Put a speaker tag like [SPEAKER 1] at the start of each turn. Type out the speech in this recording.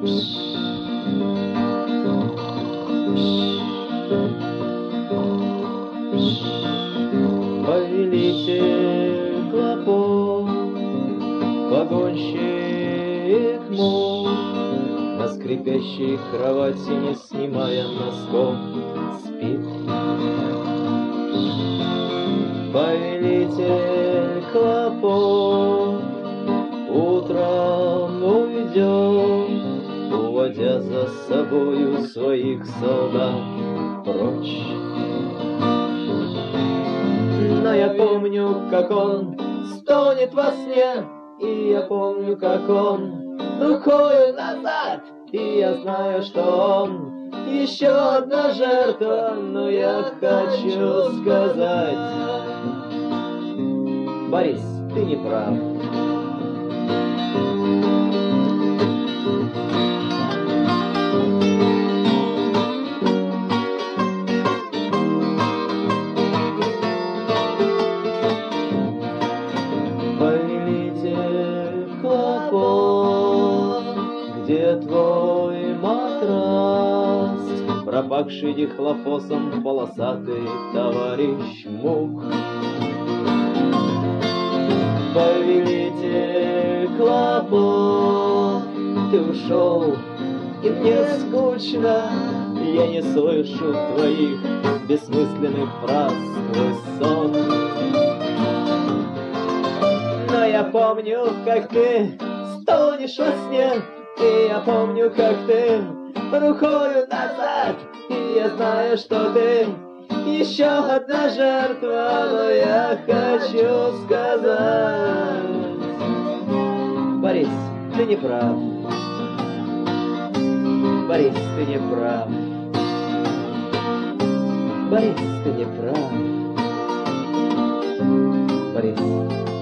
[SPEAKER 1] Повелитель клопов, погонщик мух, на скрипящей кровати, не снимая носков, спит. Повелитель клопов утром уйдет, уводя за собою своих солдат прочь. Но я помню, как он стонет во сне, и я помню, как он рукою назад, и я знаю, что он еще одна жертва, но я хочу сказать: Борис, ты не прав. Повелитель клопов, где твой матрас, пропахший дихлофосом полосатый товарищ Мук? Повелитель клопов, ты ушел, и мне скучно, я не слышу твоих бессмысленных фраз сквозь сон. Но я помню, как ты стонешь во сне, и я помню, как ты рукою назад, и я знаю, что ты еще одна жертва, но я хочу сказать: Борис, ты не прав. Борис, ты не прав. Борис, ты не прав. Борис.